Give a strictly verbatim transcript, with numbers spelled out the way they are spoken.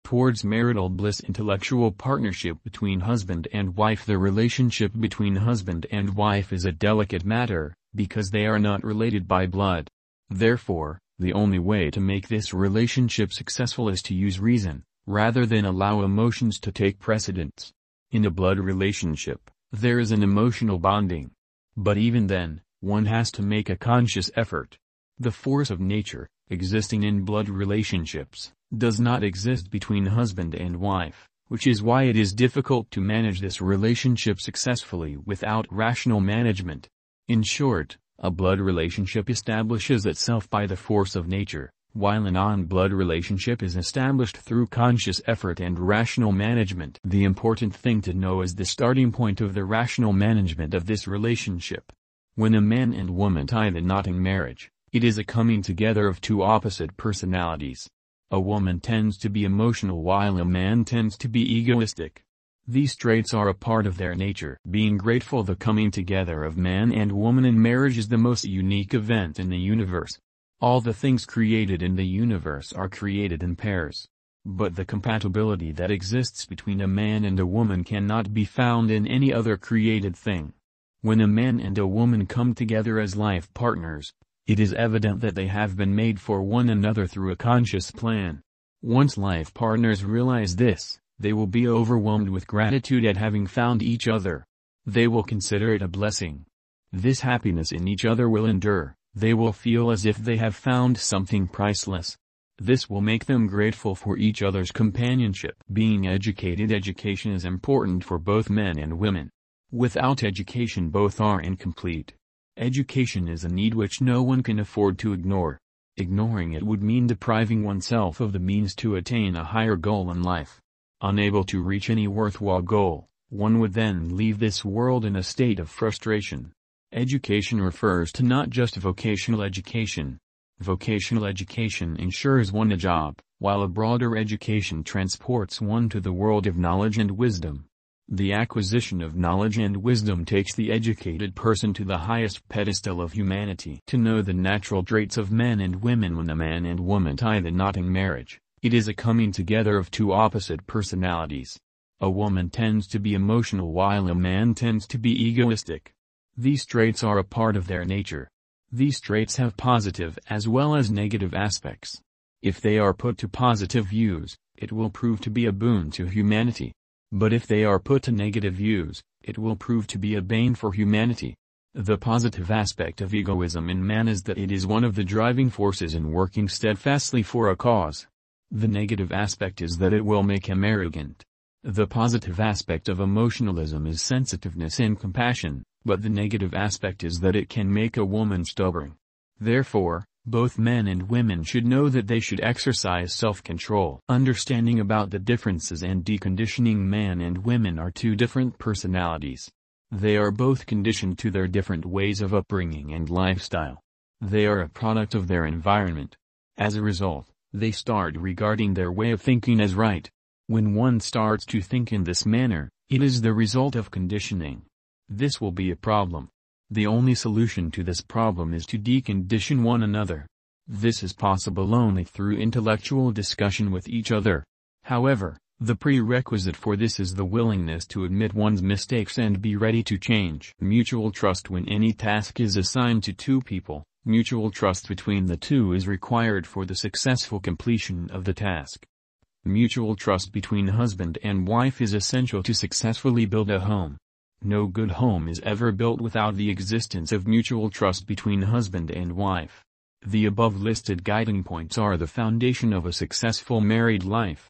towards marital bliss. Intellectual partnership between husband and wife. The relationship between husband and wife is a delicate matter, because they are not related by blood. Therefore, the only way to make this relationship successful is to use reason, rather than allow emotions to take precedence. In a blood relationship, there is an emotional bonding. But even then, one has to make a conscious effort. The force of nature, existing in blood relationships, does not exist between husband and wife, which is why it is difficult to manage this relationship successfully without rational management. In short, a blood relationship establishes itself by the force of nature, while a non-blood relationship is established through conscious effort and rational management. The important thing to know is the starting point of the rational management of this relationship. When a man and woman tie the knot in marriage, it is a coming together of two opposite personalities. A woman tends to be emotional while a man tends to be egoistic. These traits are a part of their nature. Being grateful. The coming together of man and woman in marriage is the most unique event in the universe. All the things created in the universe are created in pairs. But the compatibility that exists between a man and a woman cannot be found in any other created thing. When a man and a woman come together as life partners, it is evident that they have been made for one another through a conscious plan. Once life partners realize this, they will be overwhelmed with gratitude at having found each other. They will consider it a blessing. This happiness in each other will endure. They will feel as if they have found something priceless. This will make them grateful for each other's companionship. Being educated. Education is important for both men and women. Without education both are incomplete. Education is a need which no one can afford to ignore. Ignoring it would mean depriving oneself of the means to attain a higher goal in life. Unable to reach any worthwhile goal, one would then leave this world in a state of frustration. Education refers to not just vocational education. Vocational education ensures one a job, while a broader education transports one to the world of knowledge and wisdom. The acquisition of knowledge and wisdom takes the educated person to the highest pedestal of humanity. To know the natural traits of men and women. When a man and woman tie the knot in marriage, it is a coming together of two opposite personalities. A woman tends to be emotional while a man tends to be egoistic. These traits are a part of their nature. These traits have positive as well as negative aspects. If they are put to positive use, it will prove to be a boon to humanity. But if they are put to negative use, it will prove to be a bane for humanity. The positive aspect of egoism in man is that it is one of the driving forces in working steadfastly for a cause. The negative aspect is that it will make him arrogant. The positive aspect of emotionalism is sensitiveness and compassion, but the negative aspect is that it can make a woman stubborn. Therefore, both men and women should know that they should exercise self-control. Understanding about the differences and deconditioning. Man and women are two different personalities. They are both conditioned to their different ways of upbringing and lifestyle. They are a product of their environment. As a result, they start regarding their way of thinking as right. When one starts to think in this manner, it is the result of conditioning. This will be a problem. The only solution to this problem is to decondition one another. This is possible only through intellectual discussion with each other. However, the prerequisite for this is the willingness to admit one's mistakes and be ready to change. Mutual trust. When any task is assigned to two people, mutual trust between the two is required for the successful completion of the task. Mutual trust between husband and wife is essential to successfully build a home. No good home is ever built without the existence of mutual trust between husband and wife. The above listed guiding points are the foundation of a successful married life.